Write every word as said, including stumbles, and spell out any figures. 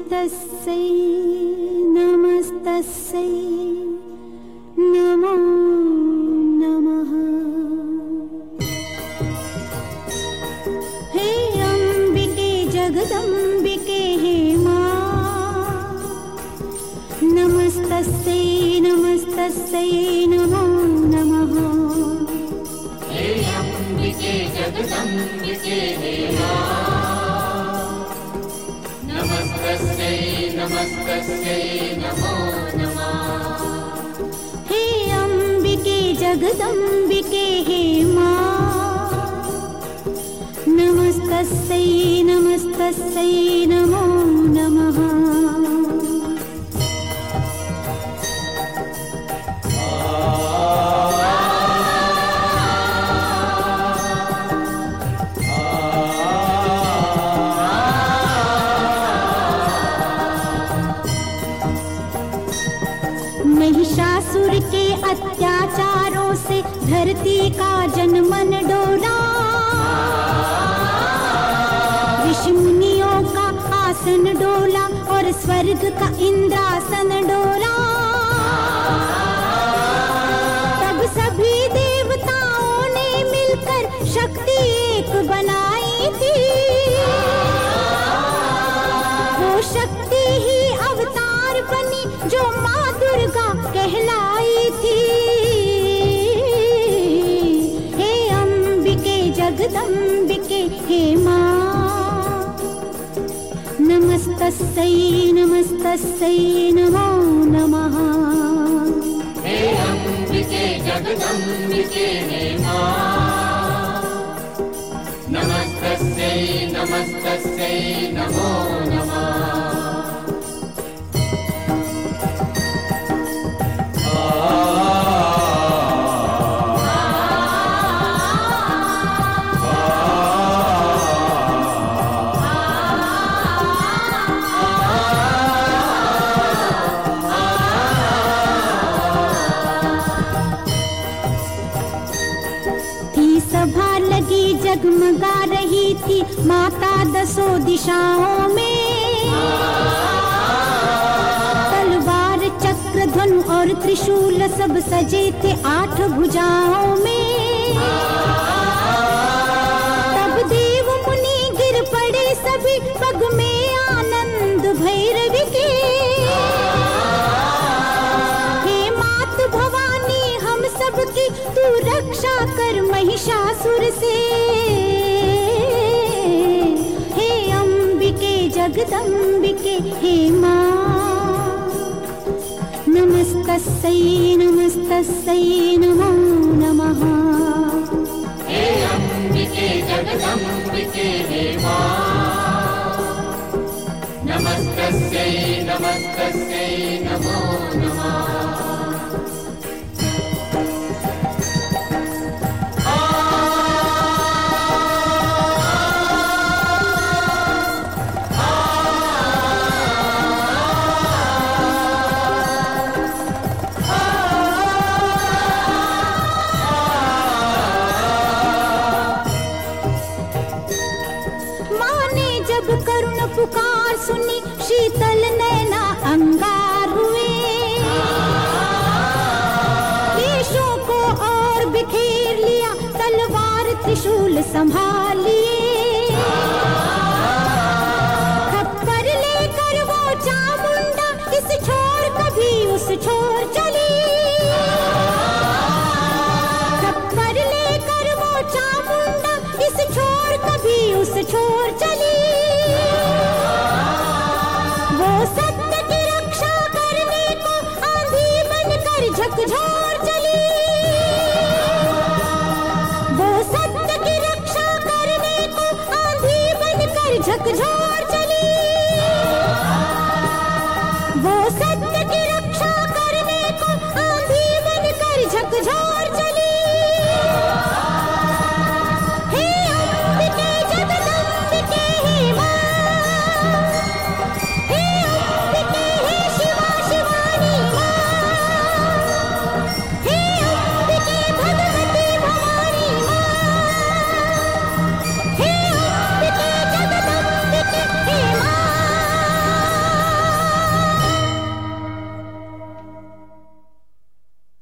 नमस्तस्यै नमस्तस्यै नमो नमः। हे अम्बिके जगदम्बिके हे मां, नमस्तस्यै नमस्तस्यै नमो नमः। हे अम्बिके जगदम्बिके हे मां, नमस्तस्यै नमस्तस्यै नमो नमः। हे अम्बिके जगदम्बिके हे मां, नमस्तस्यै नमस्तस्यै नमो नमः। महिषासुर के अत्याचारों से धरती का जनमन डोला, ऋषि मुनियों का आसन डोला और स्वर्ग का इंद्रासन डोला। तब सभी देवताओं ने मिलकर शक्ति एक बनाई थी, वो शक्ति ही अवतार बनी जो माँ दुर्गा कहलाई थी। हे अम्बिके जगदम्बिके हे मां, नमस्तस्यै नमस्तस्यै नमो नमः। हे अम्बिके जगदम्बिके हे मां, नमस्तस्यै नमस्तस्यै नमो नमः। सभा लगी जगमगा रही थी माता दसों दिशाओं में, तलवार चक्र धनु और त्रिशूल सब सजे थे आठ भुजाओं में। तब देव मुनि गिर पड़े सभी पग में आनंद भैरवी के। हे मात भवानी हम सबकी तू रक्षा कर महिषासुर से। हे अम्बिके जगदम्बिके हे मां, नमस्तस्यै नमस्तस्यै नमो नमः। हे अम्बिके जगदम्बिके हे मां, नमस्तस्यै नमस्तस्यै नमो नमः। करुण पुकार सुनी शीतल नैना अंगार हुए, देशों को और बिखेर लिया तलवार त्रिशूल संभाल लिए। खप्पर लेकर वो चामुंडा इस छोर कभी उस छोर चली। खप्पर लेकर वो चामुंडा इस छोर कभी उस छोर चली। वो सत्य की रक्षा करने को आंधी बनकर झकझोर चली। वो सत्य की रक्षा करने को आंधी बनकर झकझोर चली।